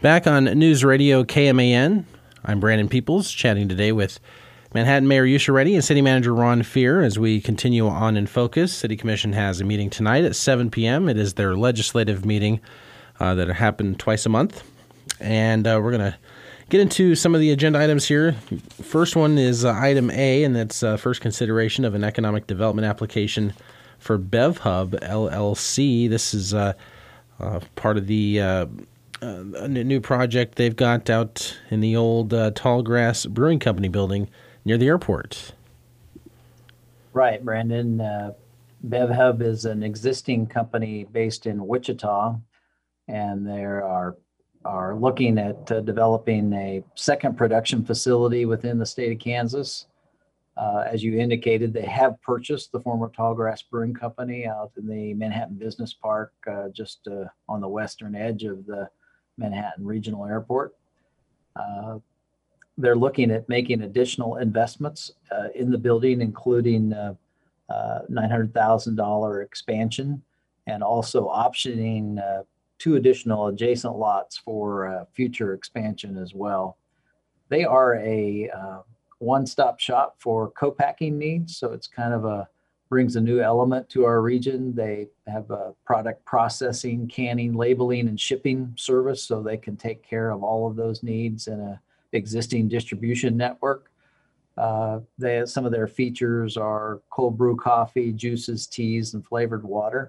Back on News Radio KMAN, I'm Brandon Peoples, chatting today with Manhattan Mayor Yusha Reddy and City Manager Ron Fear as we continue on In Focus. City Commission has a meeting tonight at 7 p.m. It is their legislative meeting that happens twice a month. And we're going to get into some of the agenda items here. First one is item A, and that's first consideration of an economic development application for BevHub LLC. This is part of the a new project they've got out in the old Tallgrass Brewing Company building near the airport. Right, Brandon. BevHub is an existing company based in Wichita, and they are looking at developing a second production facility within the state of Kansas. As you indicated, they have purchased the former Tallgrass Brewing Company out in the Manhattan Business Park, just on the western edge of the Manhattan Regional Airport. They're looking at making additional investments in the building, including $900,000 expansion, and also optioning 2 additional adjacent lots for future expansion as well. They are a one-stop shop for co-packing needs, so it's kind of brings a new element to our region. They have a product processing, canning, labeling, and shipping service, so they can take care of all of those needs in a existing distribution network. Some of their features are cold brew coffee, juices, teas, and flavored water.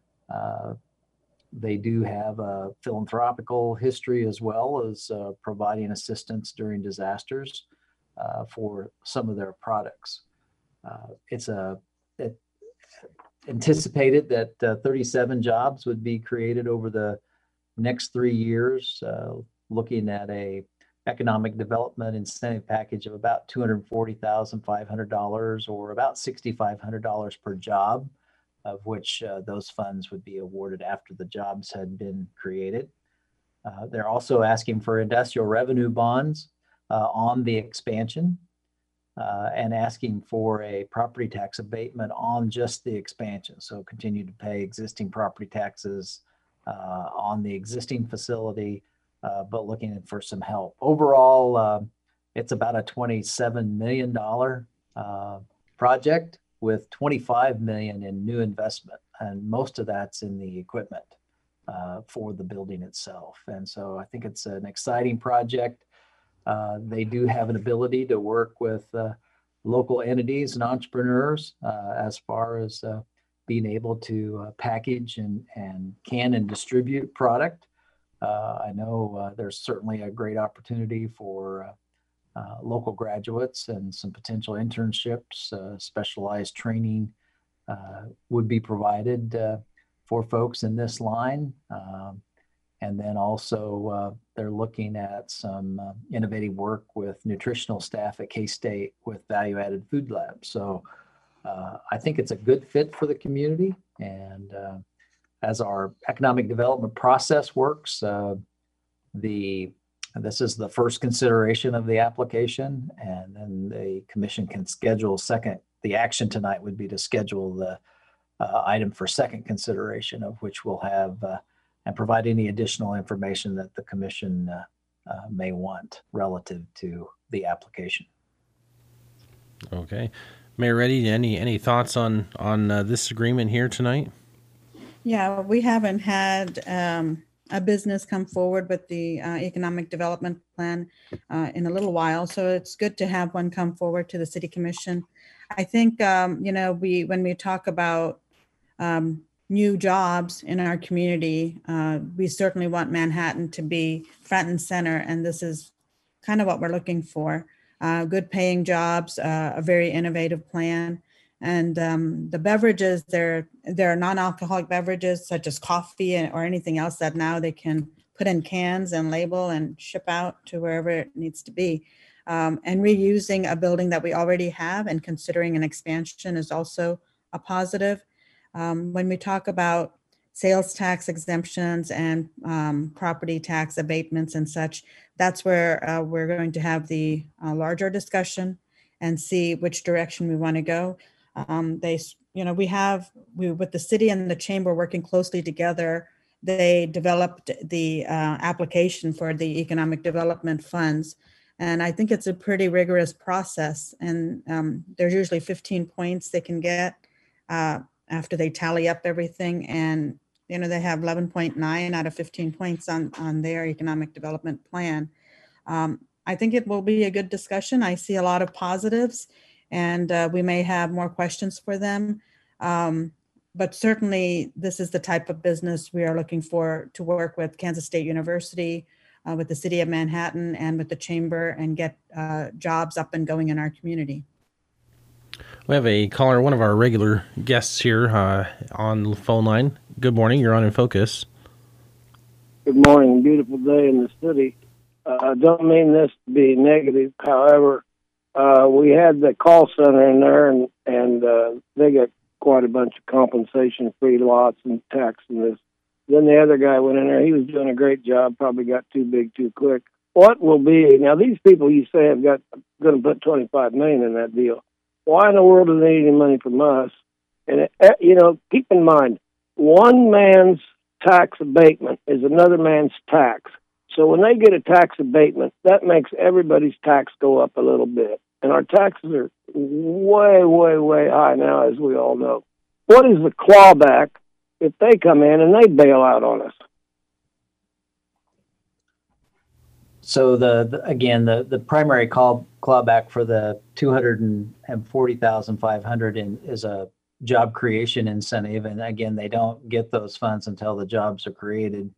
They do have a philanthropical history as well as providing assistance during disasters for some of their products. It anticipated that 37 jobs would be created over the next 3 years, looking at a economic development incentive package of about $240,500 or about $6,500 per job, of which those funds would be awarded after the jobs had been created. They're also asking for industrial revenue bonds on the expansion, and asking for a property tax abatement on just the expansion. So continue to pay existing property taxes on the existing facility, but looking for some help. Overall, it's about a $27 million project with $25 million in new investment, and most of that's in the equipment for the building itself. And so I think it's an exciting project. They do have an ability to work with local entities and entrepreneurs as far as being able to package and can and distribute product. I know there's certainly a great opportunity for local graduates and some potential internships. Specialized training would be provided for folks in this line. And then also they're looking at some innovative work with nutritional staff at K-State with value-added food labs. So I think it's a good fit for the community. And as our economic development process works, this is the first consideration of the application, and then the commission can schedule the action tonight would be to schedule the item for second consideration, of which we'll have and provide any additional information that the commission may want relative to the application. Okay. Mayor Reddy, any thoughts on this agreement here tonight? Yeah, we haven't had a business come forward with the economic development plan in a little while, so it's good to have one come forward to the City Commission. I think when we talk about new jobs in our community, we certainly want Manhattan to be front and center, and this is kind of what we're looking for. Good paying jobs, a very innovative plan. And the beverages, there are non-alcoholic beverages such as coffee or anything else that now they can put in cans and label and ship out to wherever it needs to be. And reusing a building that we already have and considering an expansion is also a positive. When we talk about sales tax exemptions and property tax abatements and such, that's where we're going to have the larger discussion and see which direction we want to go. We with the city and the chamber working closely together they developed the application for the economic development funds. And I think it's a pretty rigorous process. And there's usually 15 points they can get after they tally up everything. And, they have 11.9 out of 15 points on their economic development plan. I think it will be a good discussion. I see a lot of positives, and we may have more questions for them. But certainly, this is the type of business we are looking for to work with Kansas State University, with the City of Manhattan, and with the Chamber, and get jobs up and going in our community. We have a caller, one of our regular guests here on the phone line. Good morning. You're on In Focus. Good morning. Beautiful day in the city. I don't mean this to be negative. However, we had the call center in there, and they got quite a bunch of compensation-free lots and tax and this. Then the other guy went in there. He was doing a great job, probably got too big too quick. What will be, now these people you say have got going to put $25 million in that deal. Why in the world do they need any money from us? And, keep in mind, one man's tax abatement is another man's tax. So when they get a tax abatement, that makes everybody's tax go up a little bit. And our taxes are way, way, way high now, as we all know. What is the clawback if they come in and they bail out on us? So the primary clawback for the $240,500 is a job creation incentive, and again, they don't get those funds until the jobs are created.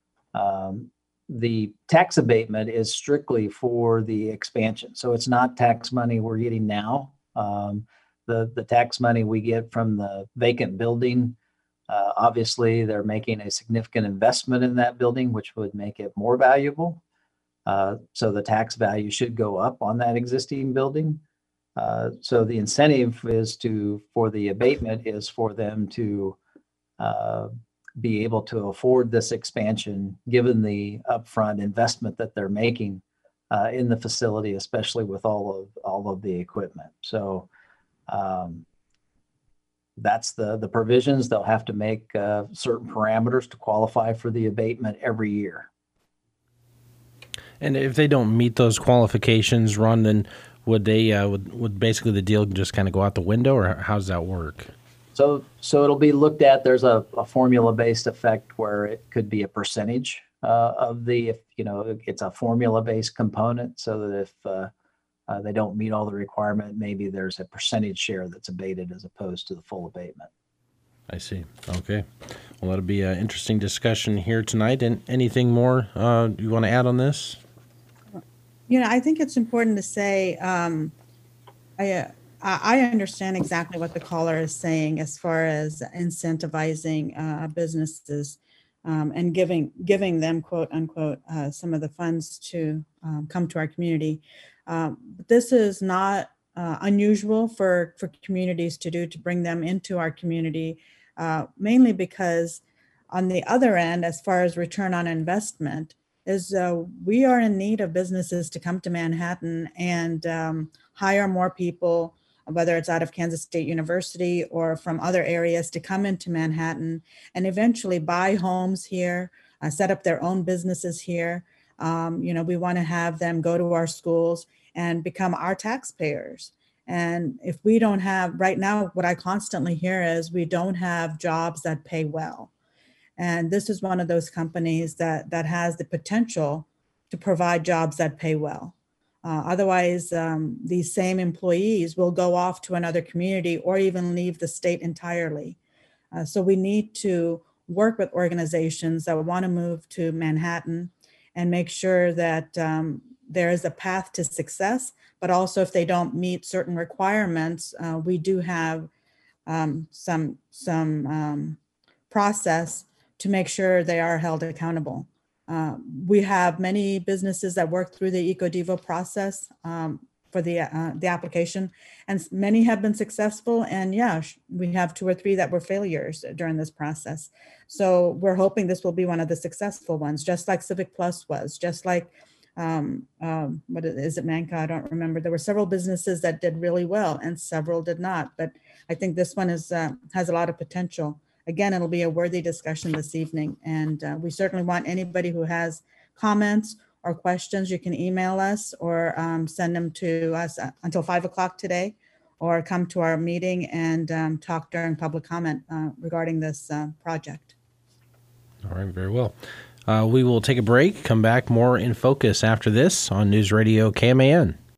The tax abatement is strictly for the expansion, so it's not tax money we're getting now. The tax money we get from the vacant building, obviously they're making a significant investment in that building, which would make it more valuable. So the tax value should go up on that existing building. So the incentive for the abatement is for them to be able to afford this expansion, given the upfront investment that they're making in the facility, especially with all of the equipment. So that's the provisions. They'll have to make certain parameters to qualify for the abatement every year. And if they don't meet those qualifications, Ron, then would they would basically the deal just kind of go out the window, or how does that work? So it'll be looked at. There's a formula-based effect where it could be a percentage of it's a formula-based component, so that if they don't meet all the requirement, maybe there's a percentage share that's abated as opposed to the full abatement. I see. Okay. Well, that'll be an interesting discussion here tonight. And anything more you want to add on this? I think it's important to say I understand exactly what the caller is saying as far as incentivizing businesses and giving them, quote unquote, some of the funds to come to our community. But this is not unusual for communities to do, to bring them into our community, mainly because on the other end, as far as return on investment, is we are in need of businesses to come to Manhattan and hire more people, whether it's out of Kansas State University or from other areas, to come into Manhattan and eventually buy homes here, set up their own businesses here. We want to have them go to our schools and become our taxpayers. And if we don't have, right now, what I constantly hear is we don't have jobs that pay well. And this is one of those companies that has the potential to provide jobs that pay well. Otherwise, these same employees will go off to another community or even leave the state entirely. So we need to work with organizations that want to move to Manhattan and make sure that there is a path to success, but also if they don't meet certain requirements, we do have some process to make sure they are held accountable. We have many businesses that work through the EcoDevo process for the application, and many have been successful. And we have 2 or 3 that were failures during this process. So we're hoping this will be one of the successful ones, just like Civic Plus was, just like what is it, Manca? I don't remember. There were several businesses that did really well, and several did not. But I think this one has a lot of potential. again, it'll be a worthy discussion this evening. And we certainly want anybody who has comments or questions, you can email us or send them to us until 5 o'clock today, or come to our meeting and talk during public comment regarding this project. All right, very well. We will take a break, come back more in focus after this on News Radio KMAN.